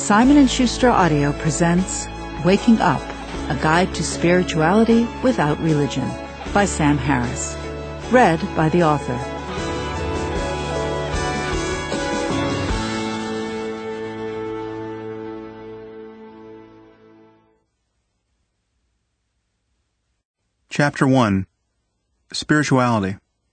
Simon & Schuster Audio presents Waking Up, A Guide to Spirituality Without Religion by Sam Harris. Read by the author. Chapter 1. Spirituality.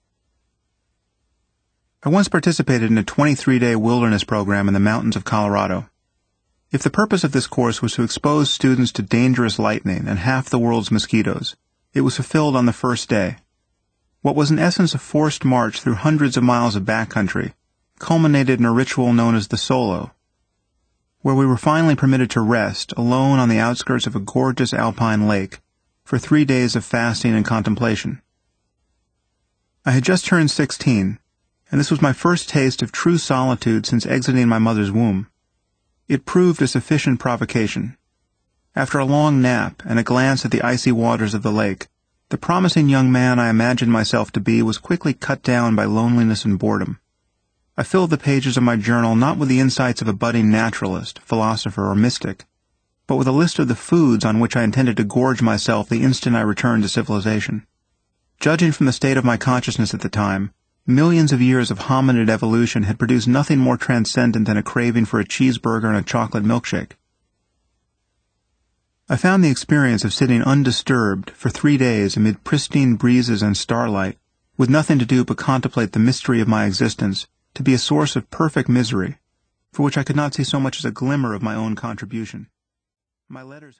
I once participated in a 23-day wilderness program in the mountains of Colorado. If the purpose of this course was to expose students to dangerous lightning and half the world's mosquitoes, it was fulfilled on the first day. What was in essence a forced march through hundreds of miles of backcountry culminated in a ritual known as the Solo, where we were finally permitted to rest alone on the outskirts of a gorgeous alpine lake for 3 days of fasting and contemplation. I had just turned 16, and this was my first taste of true solitude since exiting my mother's womb. It proved a sufficient provocation. After a long nap and a glance at the icy waters of the lake, the promising young man I imagined myself to be was quickly cut down by loneliness and boredom. I filled the pages of my journal not with the insights of a budding naturalist, philosopher, or mystic, but with a list of the foods on which I intended to gorge myself the instant I returned to civilization. Judging from the state of my consciousness at the time, millions of years of hominid evolution had produced nothing more transcendent than a craving for a cheeseburger and a chocolate milkshake. I found the experience of sitting undisturbed for 3 days amid pristine breezes and starlight, with nothing to do but contemplate the mystery of my existence, to be a source of perfect misery, for which I could not see so much as a glimmer of my own contribution. My letters